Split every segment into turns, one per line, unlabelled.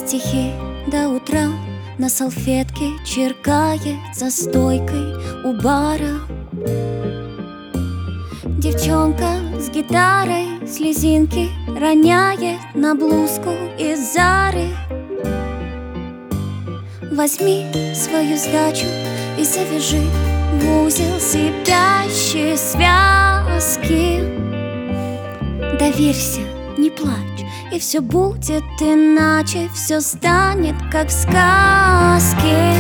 стихи до утра на салфетке черкает за стойкой у бара. Девчонка с гитарой слезинки роняет на блузку из Зары. Возьми свою сдачу и завяжи в узел сипящие связки. Доверься, не плачь, и все будет иначе, все станет как в сказке.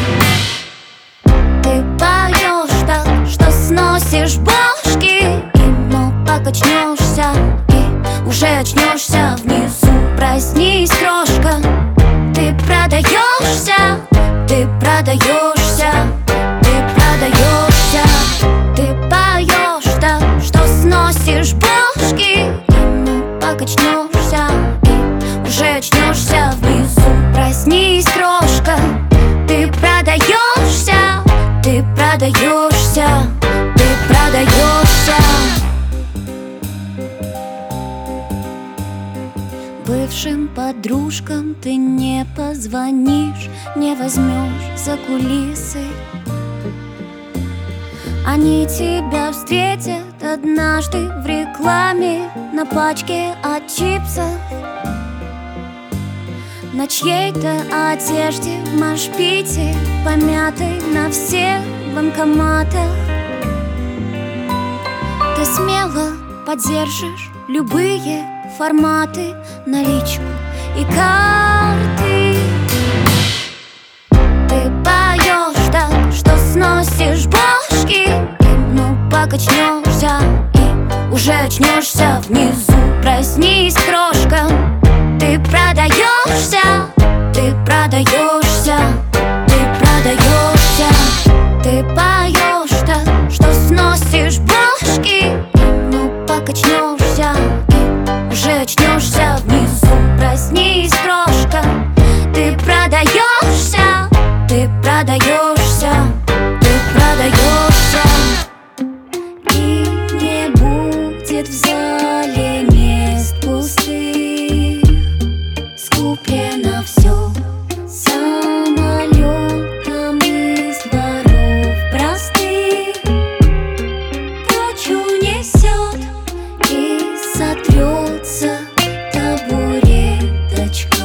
Ты поешь так, что сносишь башки, и пока очнешься, и уже очнешься внизу. Проснись, крошка, ты продаешься, ты продаешься, ты продаешься. Ты поешь так, что сносишь башки, и пока очнешься, и уже очнешься внизу. Проснись, крошка, ты продаешься, ты продаешься, ты продаешься. Бывшим подружкам ты не позвонишь, не возьмешь за кулисы. Они тебя встретят однажды в рекламе на пачке от чипсов, на чьей-то одежде в машпите, помятой на всех банкоматах. Ты смело поддержишь любые форматы, наличку и карты. Ты поешь так, что сносишь башки, и пока очнешься, и уже очнешься внизу. Проснись, крошка, ты продаешься, ты продаешься, ты продаешься. Ты поешь так, что сносишь башки, и пока очнешься, и уже очнешься внизу. Проснись, крошка, ты продаешься, ты продаешься, ты продаешься. И не будет в зале мест пустых, скуплено все самолетом из дворов простых. Прочь унесет и сотрется табуреточка,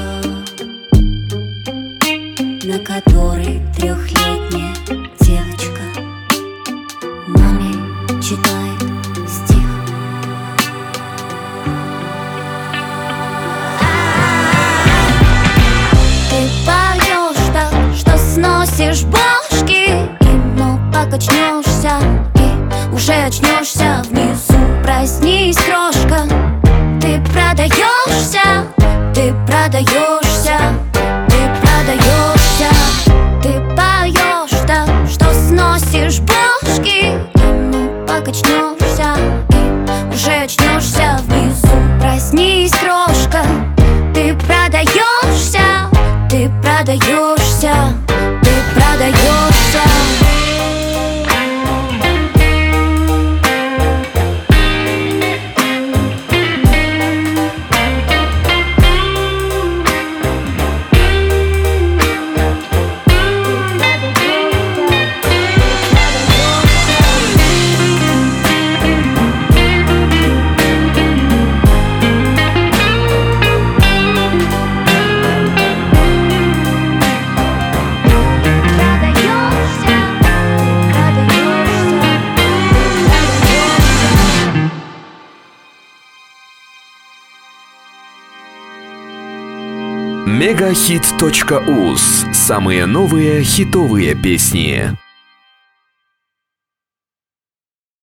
на которой трехлетняя девочка маме читает стих. Ты поешь так, что сносишь башки, и пока очнешься, и уже очнешься внизу. Проснись, крошка, ты продаешься, ты продаешься, ты продаешься. Ты поешь так, что сносишь башки, и пока очнешься, и уже очнешься внизу. Проснись, крошка, ты продаешься, ты продаешься, ты продаешься.
Мегахит.уз. Самые новые хитовые песни.